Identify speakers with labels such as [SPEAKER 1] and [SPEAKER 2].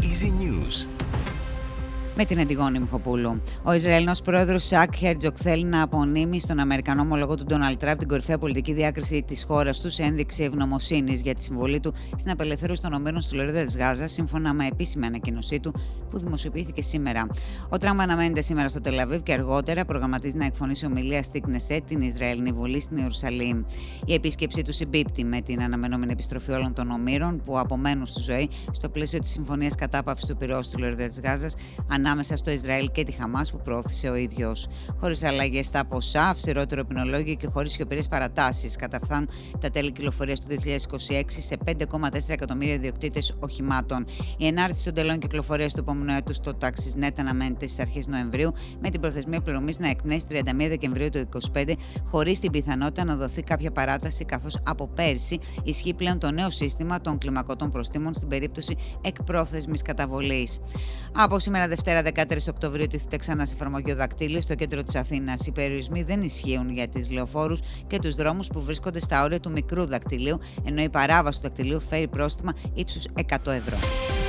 [SPEAKER 1] Easy News.
[SPEAKER 2] Με την Αντιγόνη Μιχοπούλου. Ο Ισραηλινός πρόεδρος Ισαάκ Χέρτζοκ θέλει να απονείμει στον Αμερικανό ομολογό του Ντόναλντ Τραμπ την κορυφαία πολιτική διάκριση της χώρας του σε ένδειξη ευγνωμοσύνης για τη συμβολή του στην απελευθέρωση των ομήρων στη Λωρίδα της Γάζας, σύμφωνα με επίσημη ανακοίνωσή του που δημοσιοποιήθηκε σήμερα. Ο Τραμπ αναμένεται σήμερα στο Τελ-Αβίβ και αργότερα προγραμματίζει να εκφωνήσει ομιλία στη Κνεσέτ, την Ισραηλινή Βουλή στην Ιερουσαλήμ. Η επίσκεψή του συμπίπτει με την αναμενόμενη επιστροφή όλων των ομήρων που απομένουν στη ζωή στο πλαίσιο της συμφωνίας κατάπαυσης του πυρός στη Λωρίδα της Γάζας ανάμεσα στο Ισραήλ και τη Χαμάς που προώθησε ο ίδιος. Χωρίς αλλαγές στα ποσά, αυστηρότερο ποινολόγιο και χωρίς σιωπηρές παρατάσεις, καταφθάνουν τα τέλη κυκλοφορίας του 2026 σε 5,4 εκατομμύρια ιδιοκτήτες οχημάτων. Η ενάρτηση των τελών κυκλοφορίας του επόμενου έτους στο TaxisNet αναμένεται στις αρχές Νοεμβρίου, με την προθεσμία πληρωμής να εκπνέσει 31 Δεκεμβρίου του 2025, χωρίς την πιθανότητα να δοθεί κάποια παράταση, καθώς από πέρσι ισχύει πλέον το νέο σύστημα των κλιμακωτών προστίμων στην περίπτωση εκπρόθεσμης καταβολής. Από σήμερα Δευτέρα 13 Οκτωβρίου τίθεται ξανά σε εφαρμογή ο δακτύλιο στο κέντρο της Αθήνας. Οι περιορισμοί δεν ισχύουν για τις λεωφόρους και τους δρόμους που βρίσκονται στα όρια του μικρού δακτυλίου, ενώ η παράβαση του δακτυλίου φέρει πρόστιμα ύψους 100 ευρώ.